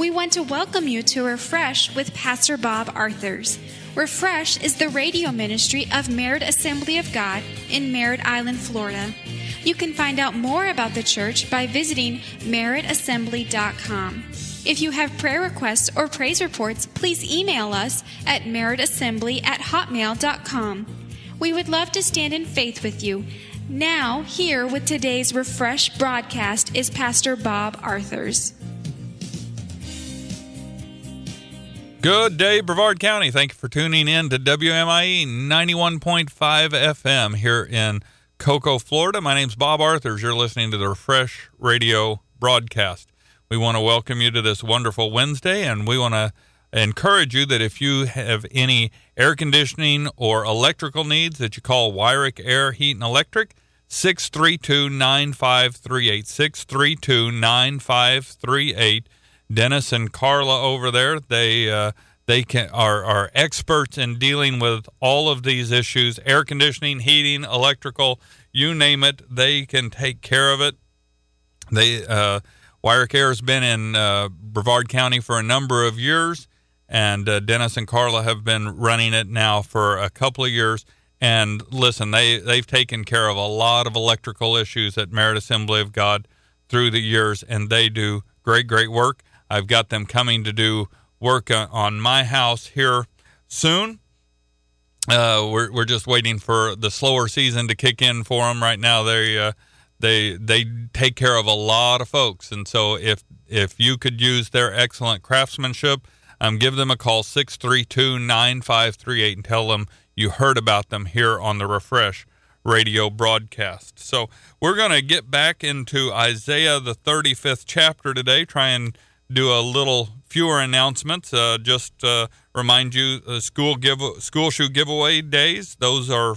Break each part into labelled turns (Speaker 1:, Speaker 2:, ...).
Speaker 1: We want to welcome you to Refresh with Pastor Bob Arthurs. Refresh is the radio ministry of Merritt Assembly of God in Merritt Island, Florida. You can find out more about the church by visiting merrittassembly.com. If you have prayer requests or praise reports, please email us at merrittassembly@hotmail.com. We would love to stand in faith with you. Now, here with today's Refresh broadcast is Pastor Bob Arthurs.
Speaker 2: Good day, Brevard County. Thank you for tuning in to WMIE 91.5 FM here in Cocoa, Florida. My name's Bob Arthurs. You're listening to the Refresh Radio broadcast. We want to welcome you to this wonderful Wednesday, and we want to encourage you that if you have any air conditioning or electrical needs, that you call Wyrick Air, Heat, and Electric, 632-9538, 632-9538. Dennis and Carla over there, they are experts in dealing with all of these issues, air conditioning, heating, electrical, you name it, they can take care of it. Wyrick Air has been in Brevard County for a number of years, and Dennis and Carla have been running it now for a couple of years. And listen, they've taken care of a lot of electrical issues at Merritt Assembly of God through the years, and they do great work. I've got them coming to do work on my house here soon. We're just waiting for the slower season to kick in for them. Right now, they take care of a lot of folks, and so if you could use their excellent craftsmanship, give them a call, 632-9538, and tell them you heard about them here on the Refresh Radio broadcast. So we're going to get back into Isaiah the 35th chapter today, try and do a little fewer announcements. Just remind you, school shoe giveaway days. Those are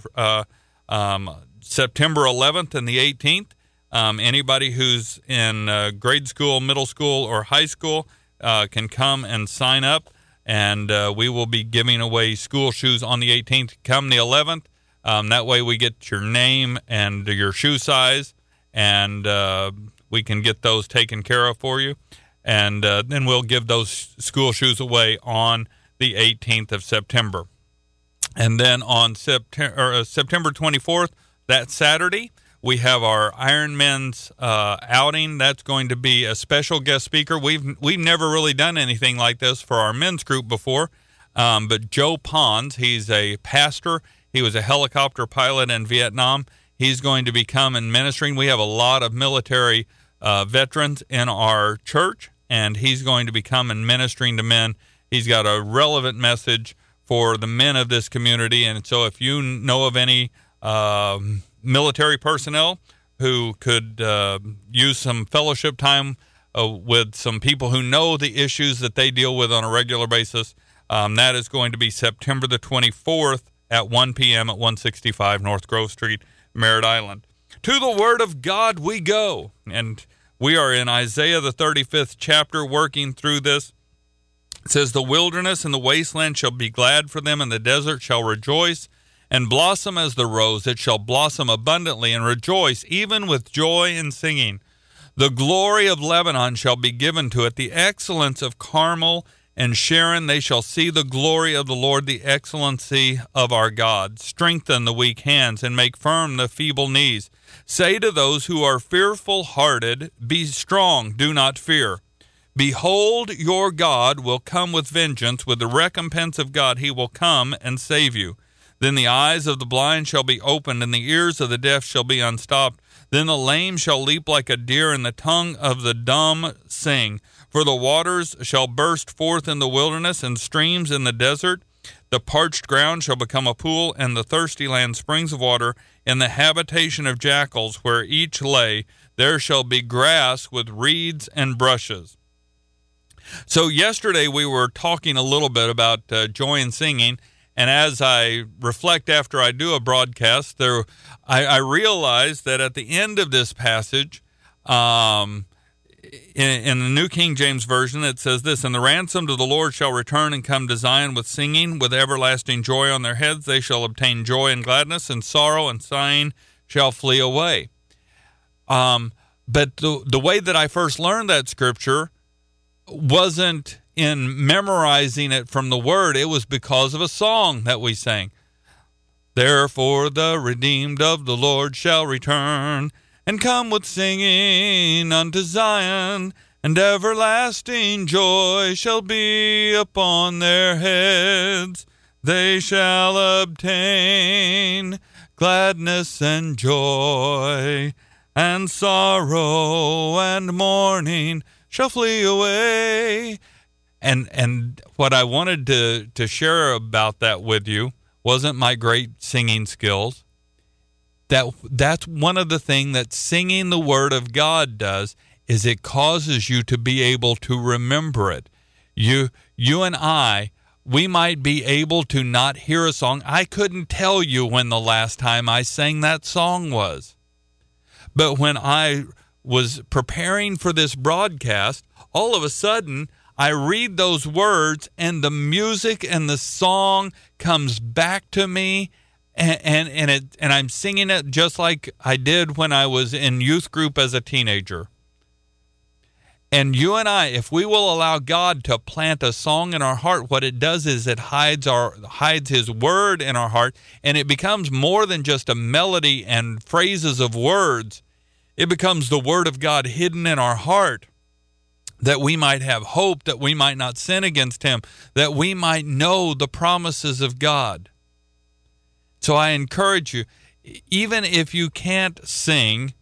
Speaker 2: September 11th and the 18th. Anybody who's in grade school, middle school, or high school can come and sign up, and we will be giving away school shoes on the 18th. Come the 11th. That way we get your name and your shoe size, and we can get those taken care of for you. And then we'll give those school shoes away on the 18th of September. And then on September 24th, that Saturday, we have our Ironmen's outing. That's going to be a special guest speaker. We've never really done anything like this for our men's group before. But Joe Pons, he's a pastor. He was a helicopter pilot in Vietnam. He's going to be coming ministering. We have a lot of military veterans in our church, and he's going to be coming ministering to men. He's got a relevant message for the men of this community, and so if you know of any military personnel who could use some fellowship time with some people who know the issues that they deal with on a regular basis, that is going to be September the 24th at 1 p.m. at 165 North Grove Street, Merritt Island. To the Word of God we go, and we are in Isaiah the 35th chapter working through this. It says, "The wilderness and the wasteland shall be glad for them, and the desert shall rejoice and blossom as the rose. It shall blossom abundantly and rejoice, even with joy and singing. The glory of Lebanon shall be given to it, the excellence of Carmel and Sharon. They shall see the glory of the Lord, the excellency of our God. Strengthen the weak hands and make firm the feeble knees. Say to those who are fearful-hearted, be strong, do not fear. Behold, your God will come with vengeance. With the recompense of God he will come and save you. Then the eyes of the blind shall be opened, and the ears of the deaf shall be unstopped. Then the lame shall leap like a deer, and the tongue of the dumb sing. For the waters shall burst forth in the wilderness, and streams in the desert. The parched ground shall become a pool, and the thirsty land springs of water. In the habitation of jackals, where each lay, there shall be grass with reeds and brushes." So yesterday we were talking a little bit about joy and singing, and as I reflect after I do a broadcast, I realized that at the end of this passage, in the New King James Version, it says this, "And the ransomed of the Lord shall return and come to Zion with singing, with everlasting joy on their heads. They shall obtain joy and gladness, and sorrow and sighing shall flee away." But the way that I first learned that scripture wasn't in memorizing it from the word. It was because of a song that we sang. Therefore the redeemed of the Lord shall return, and come with singing unto Zion, and everlasting joy shall be upon their heads. They shall obtain gladness and joy, and sorrow and mourning shall flee away. And what I wanted to share about that with you wasn't my great singing skills. That's one of the things that singing the Word of God does, is it causes you to be able to remember it. You and I, we might be able to not hear a song. I couldn't tell you when the last time I sang that song was. But when I was preparing for this broadcast, all of a sudden, I read those words and the music and the song comes back to me, and I'm singing it just like I did when I was in youth group as a teenager. And you and I, if we will allow God to plant a song in our heart, what it does is it hides His word in our heart, and it becomes more than just a melody and phrases of words. It becomes the Word of God hidden in our heart, that we might have hope, that we might not sin against Him, that we might know the promises of God. So I encourage you, even if you can't sing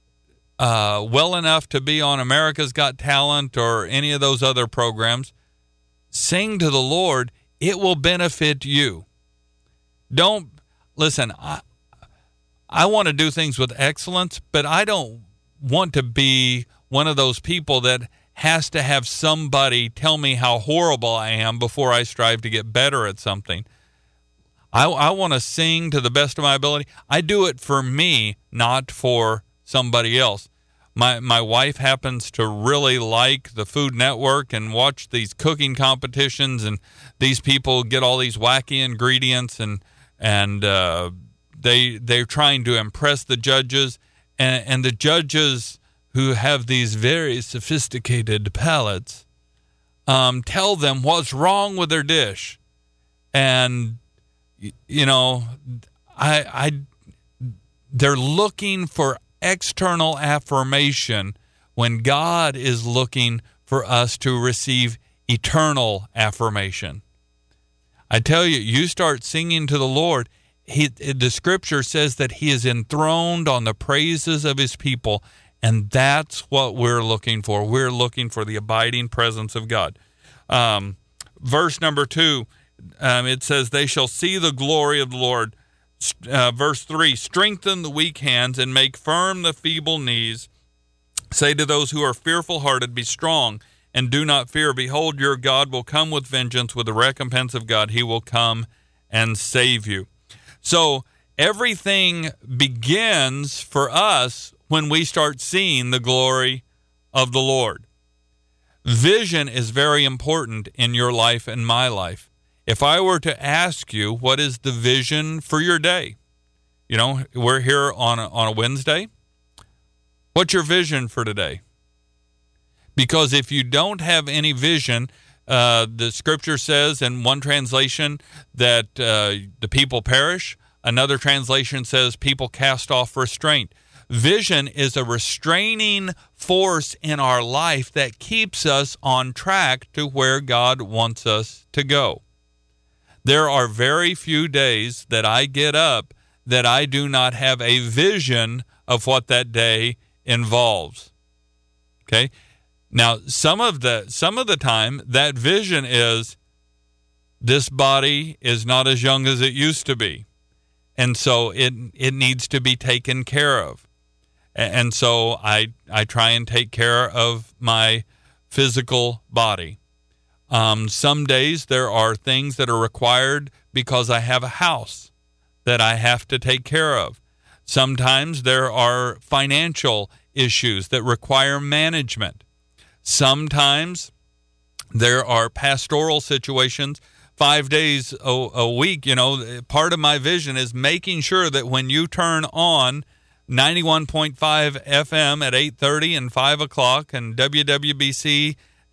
Speaker 2: well enough to be on America's Got Talent or any of those other programs, sing to the Lord. It will benefit you. Don't listen. I want to do things with excellence, but I don't want to be one of those people that has to have somebody tell me how horrible I am before I strive to get better at something. I want to sing to the best of my ability. I do it for me, not for somebody else. My wife happens to really like the Food Network and watch these cooking competitions, and these people get all these wacky ingredients, and they're trying to impress the judges, and the judges who have these very sophisticated palates tell them what's wrong with their dish. And you know, they're looking for external affirmation when God is looking for us to receive eternal affirmation. I tell you, you start singing to the Lord. The scripture says that He is enthroned on the praises of His people, and that's what we're looking for. We're looking for the abiding presence of God. Verse number 2, it says, they shall see the glory of the Lord. Verse 3, strengthen the weak hands and make firm the feeble knees. Say to those who are fearful-hearted, be strong and do not fear. Behold, your God will come with vengeance, with the recompense of God. He will come and save you. So everything begins for us when we start seeing the glory of the Lord. Vision is very important in your life and my life. If I were to ask you, what is the vision for your day? You know, we're here on a Wednesday. What's your vision for today? Because if you don't have any vision, the scripture says in one translation that the people perish. Another translation says people cast off restraint. Vision is a restraining force in our life that keeps us on track to where God wants us to go. There are very few days that I get up that I do not have a vision of what that day involves. Okay? Now, some of the time, that vision is, this body is not as young as it used to be, and so it needs to be taken care of. And so I try and take care of my physical body. Some days there are things that are required because I have a house that I have to take care of. Sometimes there are financial issues that require management. Sometimes there are pastoral situations 5 days a week. You know, part of my vision is making sure that when you turn on 91.5 FM at 8:30 and 5 o'clock and WWBC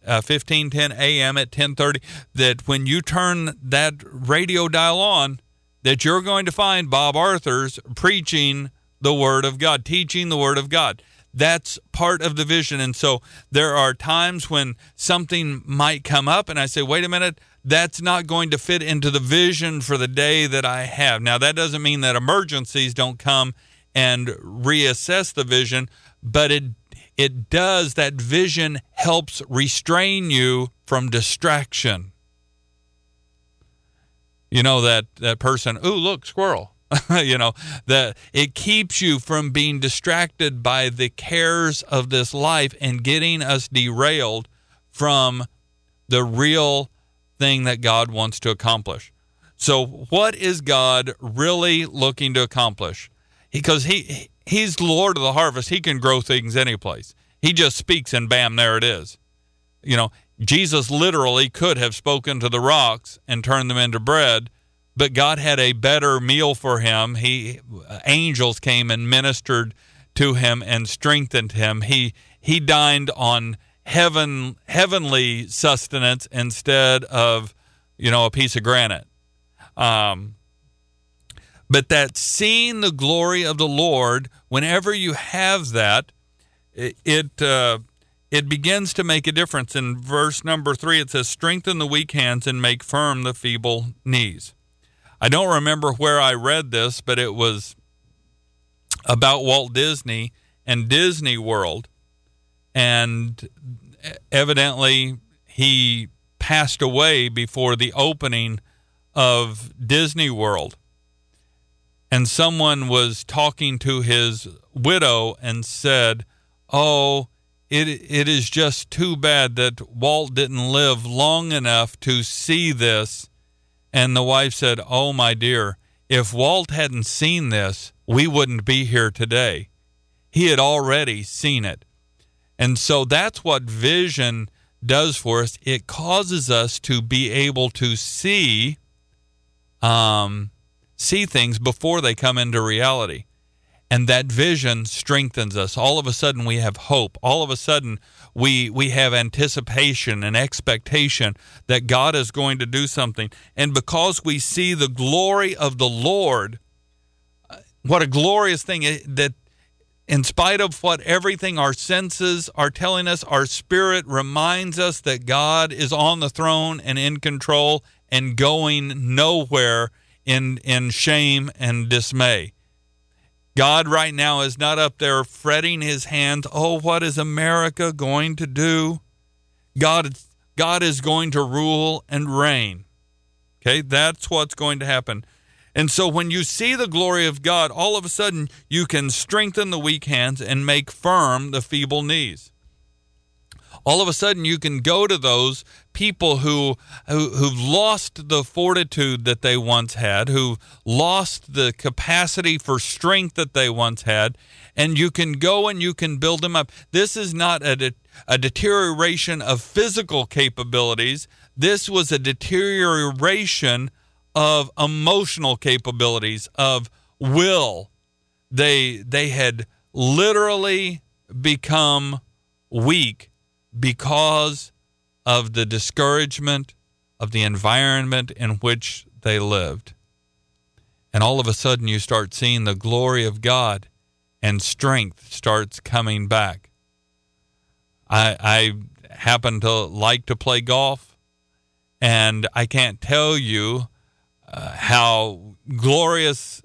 Speaker 2: 1510 a.m. at 10:30, that when you turn that radio dial on, that you're going to find Bob Arthur's preaching the Word of God, teaching the Word of God. That's part of the vision. And so there are times when something might come up and I say, wait a minute, that's not going to fit into the vision for the day that I have. Now, that doesn't mean that emergencies don't come and reassess the vision, but it does. That vision helps restrain you from distraction. You know, that person, ooh, look, squirrel. You know, that it keeps you from being distracted by the cares of this life and getting us derailed from the real thing that God wants to accomplish. So what is God really looking to accomplish? Because he's Lord of the harvest. He can grow things any place. He just speaks and bam, there it is. You know, Jesus literally could have spoken to the rocks and turned them into bread, but God had a better meal for him. Angels came and ministered to him and strengthened him. He dined on heavenly sustenance instead of, you know, a piece of granite. But that seeing the glory of the Lord, whenever you have that, it begins to make a difference. In verse number 3, it says, strengthen the weak hands and make firm the feeble knees. I don't remember where I read this, but it was about Walt Disney and Disney World. And evidently he passed away before the opening of Disney World. And someone was talking to his widow and said, oh, it is just too bad that Walt didn't live long enough to see this. And the wife said, oh, my dear, if Walt hadn't seen this, we wouldn't be here today. He had already seen it. And so that's what vision does for us. It causes us to be able to see things before they come into reality. And that vision strengthens us. All of a sudden we have hope. All of a sudden we have anticipation and expectation that God is going to do something. And because we see the glory of the Lord, what a glorious thing that in spite of what everything our senses are telling us, our spirit reminds us that God is on the throne and in control and going nowhere in shame and dismay. God right now is not up there fretting his hands. Oh, what is America going to do? God is going to rule and reign. Okay, that's what's going to happen. And so when you see the glory of God, all of a sudden you can strengthen the weak hands and make firm the feeble knees. All of a sudden you can go to those people who've lost the fortitude that they once had, who lost the capacity for strength that they once had, and you can go and you can build them up. This is not a deterioration of physical capabilities. This was a deterioration of emotional capabilities, of will. They had literally become weak because of the discouragement of the environment in which they lived. And all of a sudden you start seeing the glory of God and strength starts coming back. I happen to like to play golf, and I can't tell you how gloriously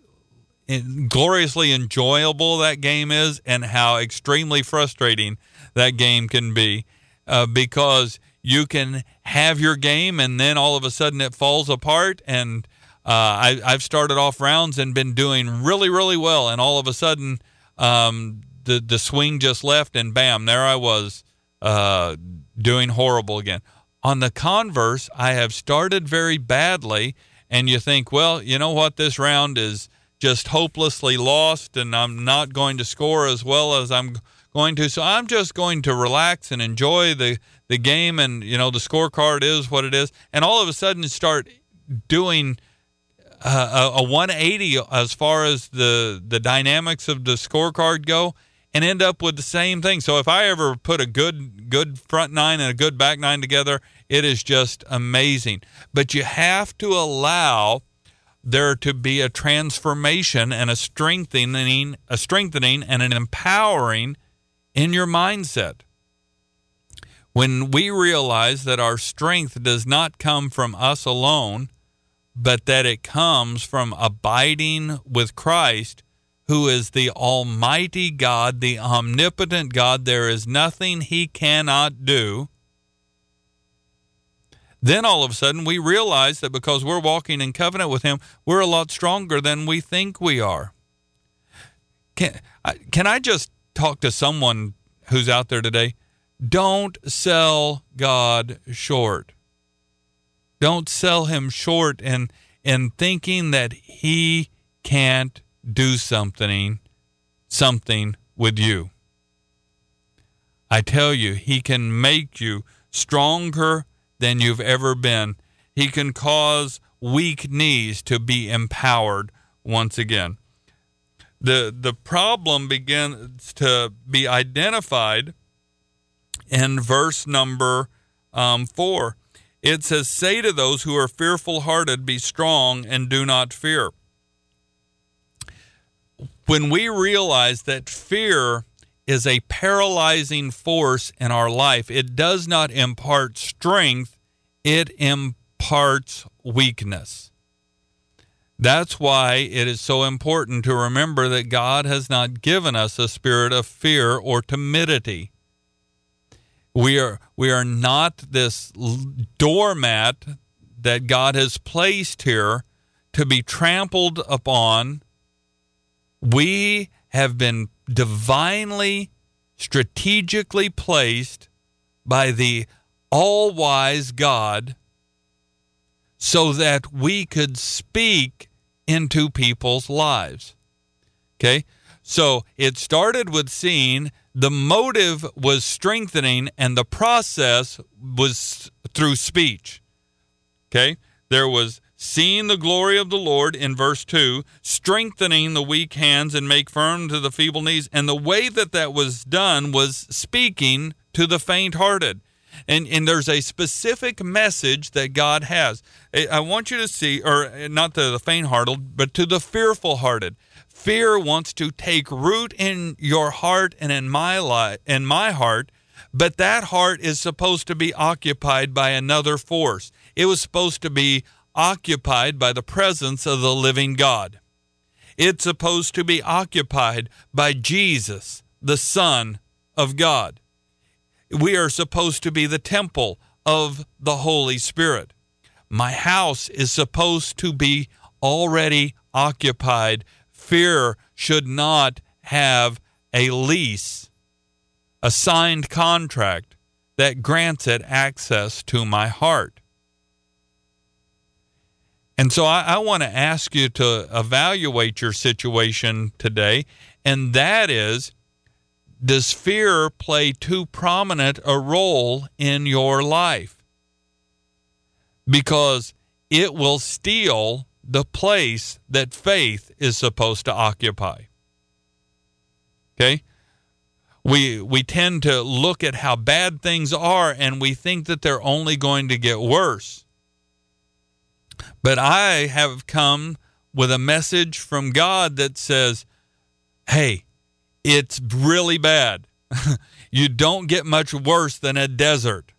Speaker 2: enjoyable that game is and how extremely frustrating that game can be, because you can have your game and then all of a sudden it falls apart. And I've started off rounds and been doing really, really well, and all of a sudden the swing just left, and bam, there I was doing horrible again. On the converse, I have started very badly, and you think, well, you know what, this round is just hopelessly lost, and I'm not going to score as well as I'm going to, so I'm just going to relax and enjoy the game, and, you know, the scorecard is what it is. And all of a sudden start doing a 180 as far as the dynamics of the scorecard go, and end up with the same thing. So if I ever put a good front nine and a good back nine together, it is just amazing. But you have to allow there to be a transformation and a strengthening and an empowering in your mindset. When we realize that our strength does not come from us alone, but that it comes from abiding with Christ, who is the Almighty God, the omnipotent God, there is nothing he cannot do, then all of a sudden we realize that because we're walking in covenant with him, we're a lot stronger than we think we are. Can I just talk to someone who's out there today? Don't sell God short. Don't sell him short in thinking that he can't do something with you. I tell you, he can make you stronger than you've ever been. He can cause weak knees to be empowered once again. The problem begins to be identified in verse number 4. It says, "Say to those who are fearful-hearted, be strong and do not fear." When we realize that fear is a paralyzing force in our life, it does not impart strength, it imparts weakness. That's why it is so important to remember that God has not given us a spirit of fear or timidity. We are not this doormat that God has placed here to be trampled upon. We have been divinely, strategically placed by the all-wise God so that we could speak into people's lives. Okay? So it started with seeing, the motive was strengthening, and the process was through speech. Okay? There was seeing the glory of the Lord in verse 2, strengthening the weak hands and make firm to the feeble knees. And the way that was done was speaking to the faint-hearted. And there's a specific message that God has. I want you to see, or not to the faint-hearted, but to the fearful-hearted. Fear wants to take root in your heart and in my heart, but that heart is supposed to be occupied by another force. It was supposed to be occupied by the presence of the living God. It's supposed to be occupied by Jesus, the Son of God. We are supposed to be the temple of the Holy Spirit. My house is supposed to be already occupied. Fear should not have a lease, a signed contract that grants it access to my heart. And so I want to ask you to evaluate your situation today, and that is, does fear play too prominent a role in your life? Because it will steal the place that faith is supposed to occupy. Okay? We tend to look at how bad things are, and we think that they're only going to get worse. But I have come with a message from God that says, hey, it's really bad. You don't get much worse than a desert.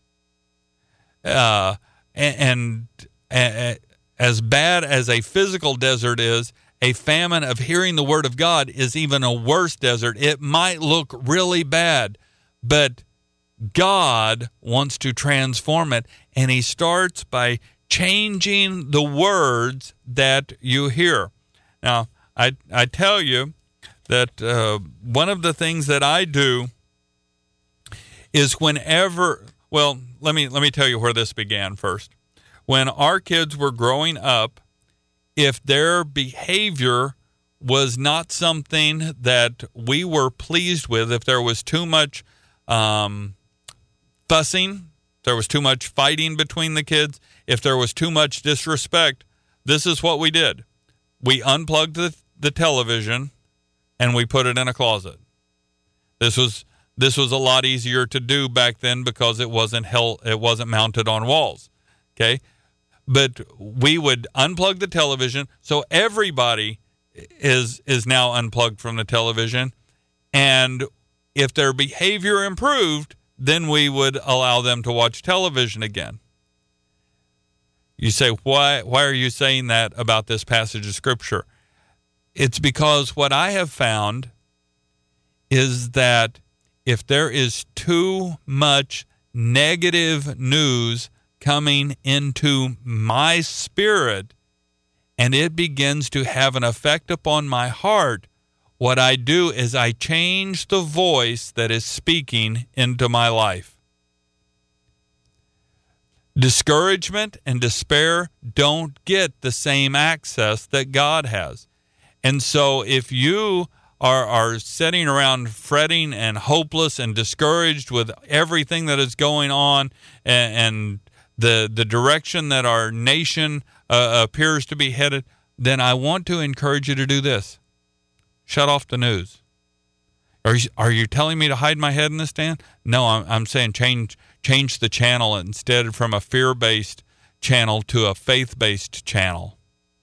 Speaker 2: And as bad as a physical desert is, a famine of hearing the word of God is even a worse desert. It might look really bad, but God wants to transform it, and he starts by changing the words that you hear. Now, I tell you that one of the things that I do is whenever, well, let me tell you where this began first. When our kids were growing up, if their behavior was not something that we were pleased with, if there was too much fussing, if there was too much fighting between the kids, if there was too much disrespect, this is what we did. We unplugged the television and we put it in a closet. This was a lot easier to do back then because it wasn't mounted on walls. Okay? But we would unplug the television, so everybody is now unplugged from the television, and if their behavior improved, then we would allow them to watch television again. You say, why are you saying that about this passage of Scripture? It's because what I have found is that if there is too much negative news coming into my spirit and it begins to have an effect upon my heart, what I do is I change the voice that is speaking into my life. Discouragement and despair don't get the same access that God has. And so if you are sitting around fretting and hopeless and discouraged with everything that is going on and the direction that our nation appears to be headed, then I want to encourage you to do this. Shut off the news. Are you telling me to hide my head in the sand? No, I'm saying change the channel instead from a fear-based channel to a faith-based channel.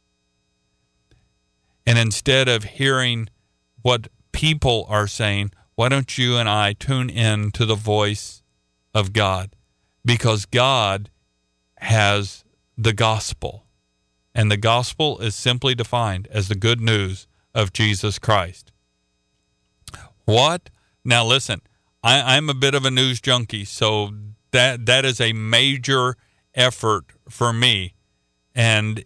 Speaker 2: And instead of hearing what people are saying, why don't you and I tune in to the voice of God? Because God has the gospel. And the gospel is simply defined as the good news of Jesus Christ. What? Now listen, I'm a bit of a news junkie, so that is a major effort for me. And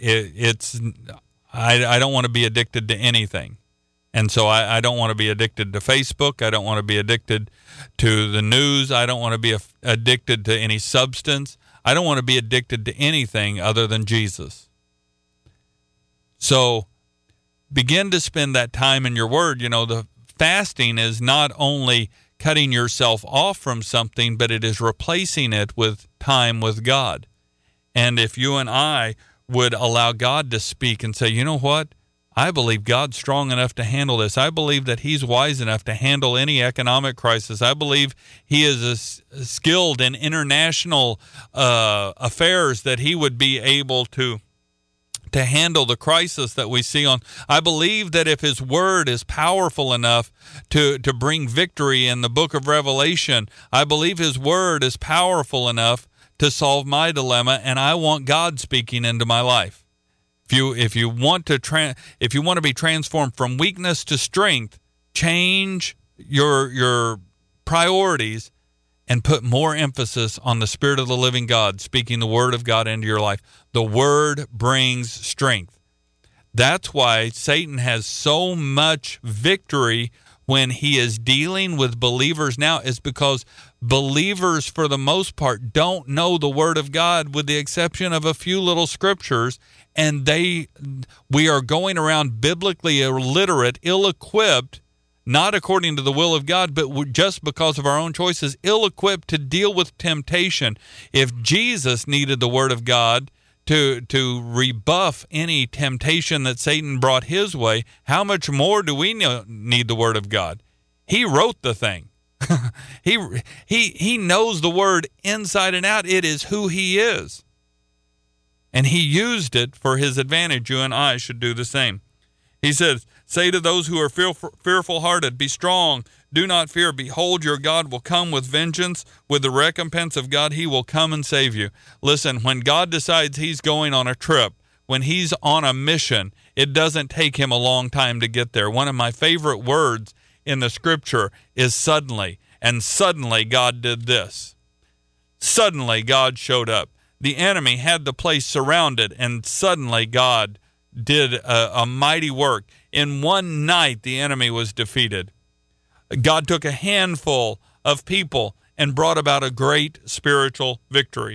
Speaker 2: I don't want to be addicted to anything. And so I don't want to be addicted to Facebook. I don't want to be addicted to the news. I don't want to be addicted to any substance. I don't want to be addicted to anything other than Jesus. So begin to spend that time in your word. You know, the fasting is not only cutting yourself off from something, but it is replacing it with time with God. And if you and I would allow God to speak and say, you know what? I believe God's strong enough to handle this. I believe that he's wise enough to handle any economic crisis. I believe he is skilled in international affairs, that he would be able to handle the crisis that we see on. I believe that if his word is powerful enough to bring victory in the book of Revelation, I believe his word is powerful enough to solve my dilemma, and I want God speaking into my life. If you want to be transformed from weakness to strength, change your priorities and put more emphasis on the Spirit of the living God, speaking the Word of God into your life. The Word brings strength. That's why Satan has so much victory when he is dealing with believers now, is because believers, for the most part, don't know the Word of God with the exception of a few little scriptures, and we are going around biblically illiterate, ill-equipped, not according to the will of God, but just because of our own choices, ill-equipped to deal with temptation. If Jesus needed the Word of God to rebuff any temptation that Satan brought his way, how much more do we need the Word of God? He wrote the thing. He knows the Word inside and out. It is who he is. And he used it for his advantage. You and I should do the same. He says, say to those who are fearful-hearted, be strong, do not fear. Behold, your God will come with vengeance. With the recompense of God, he will come and save you. Listen, when God decides he's going on a trip, when he's on a mission, it doesn't take him a long time to get there. One of my favorite words in the scripture is suddenly. And suddenly God did this. Suddenly God showed up. The enemy had the place surrounded, and suddenly God did a mighty work. In one night, the enemy was defeated. God took a handful of people and brought about a great spiritual victory.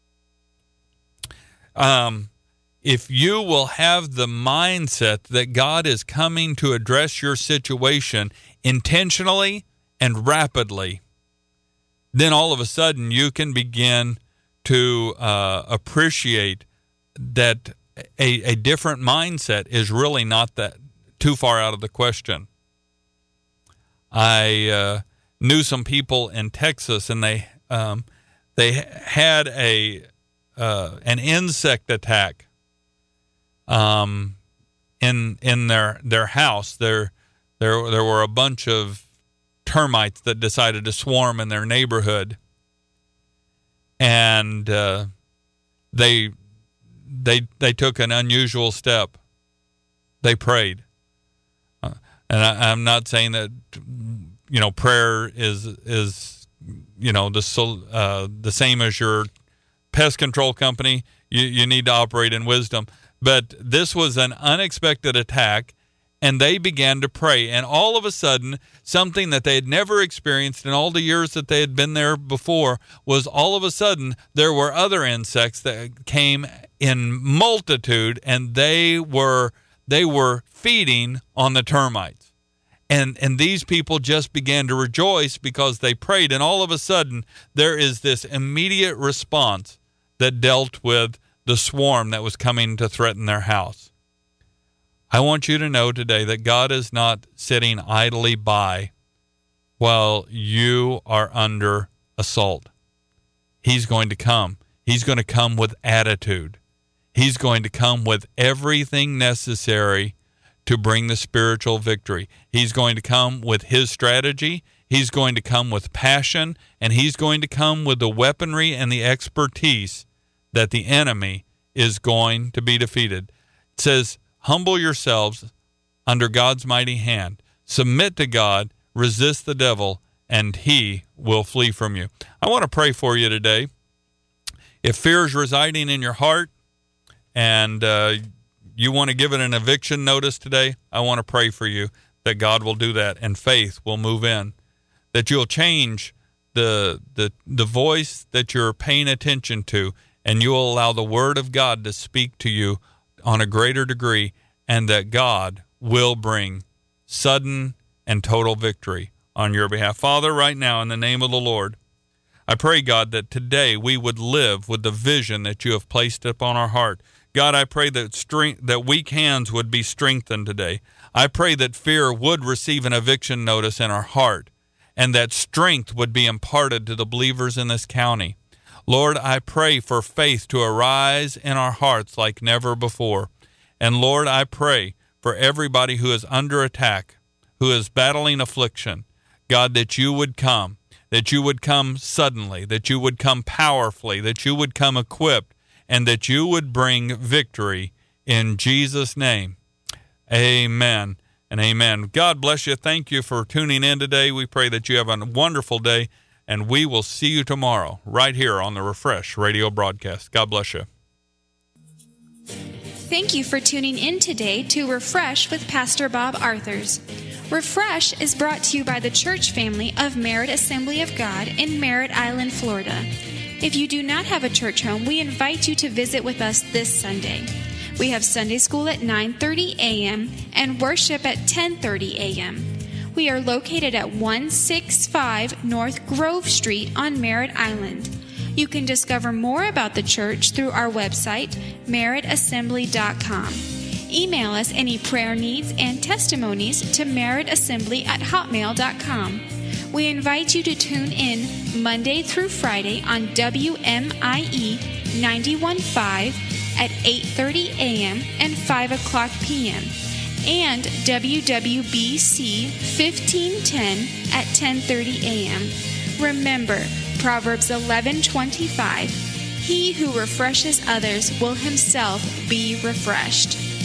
Speaker 2: If you will have the mindset that God is coming to address your situation intentionally and rapidly, then all of a sudden you can begin to appreciate that a different mindset is really not that too far out of the question. I knew some people in Texas, and they had an insect attack in their house. There were a bunch of termites that decided to swarm in their neighborhood, and they took an unusual step. They prayed, and I'm not saying that prayer is the same as your pest control company. You need to operate in wisdom. But this was an unexpected attack, and they began to pray. And all of a sudden, something that they had never experienced in all the years that they had been there before was all of a sudden there were other insects that came in multitude, and they were feeding on the termites. And these people just began to rejoice because they prayed. And all of a sudden, there is this immediate response that dealt with the swarm that was coming to threaten their house. I want you to know today that God is not sitting idly by while you are under assault. He's going to come. He's going to come with attitude. He's going to come with everything necessary to bring the spiritual victory. He's going to come with his strategy. He's going to come with passion, and he's going to come with the weaponry and the expertise that the enemy is going to be defeated. It says, humble yourselves under God's mighty hand. Submit to God, resist the devil, and he will flee from you. I want to pray for you today. If fear is residing in your heart and you want to give it an eviction notice today, I want to pray for you that God will do that and faith will move in, that you'll change the voice that you're paying attention to, and you'll allow the word of God to speak to you on a greater degree, and that God will bring sudden and total victory on your behalf. Father, right now, in the name of the Lord, I pray, God, that today we would live with the vision that you have placed upon our heart. God, I pray that weak hands would be strengthened today. I pray that fear would receive an eviction notice in our heart, and that strength would be imparted to the believers in this county. Lord, I pray for faith to arise in our hearts like never before. And Lord, I pray for everybody who is under attack, who is battling affliction, God, that you would come suddenly, that you would come powerfully, that you would come equipped, and that you would bring victory in Jesus' name. Amen and amen. God bless you. Thank you for tuning in today. We pray that you have a wonderful day, and we will see you tomorrow right here on the Refresh radio broadcast. God bless you.
Speaker 1: Thank you for tuning in today to Refresh with Pastor Bob Arthurs. Refresh is brought to you by the church family of Merritt Assembly of God in Merritt Island, Florida. If you do not have a church home, we invite you to visit with us this Sunday. We have Sunday school at 9:30 a.m. and worship at 10:30 a.m. We are located at 165 North Grove Street on Merritt Island. You can discover more about the church through our website, merrittassembly.com. Email us any prayer needs and testimonies to merrittassembly@hotmail.com. We invite you to tune in Monday through Friday on WMIE 91.5 at 8:30 a.m. and 5 o'clock p.m. and WWBC 1510 at 10:30 a.m. Remember, Proverbs 11:25, he who refreshes others will himself be refreshed.